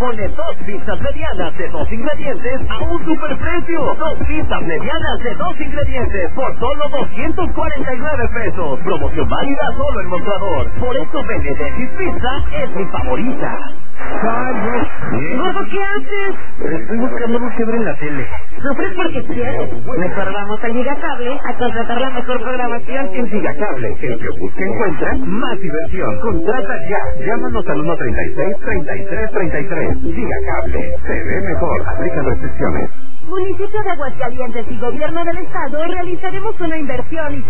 pone 2 pizzas medianas de 2 ingredientes a un superprecio. 2 pizzas medianas de 2 ingredientes por solo 249 pesos. Promoción válida solo en Mostrador. Por eso Benedetti Pizza es mi favorita. Gordo, ¿qué haces? Estoy buscando algo que ver en la tele. Sufres porque quieres. Mejor vamos a Gigacable a contratar la mejor programación. En Gigacable, el que busca encuentra más diversión. Contrata ya. Llámanos al 136-3333. Gigacable. Se ve mejor. Aplican restricciones. Municipio de Aguascalientes y Gobierno del Estado realizaremos una inversión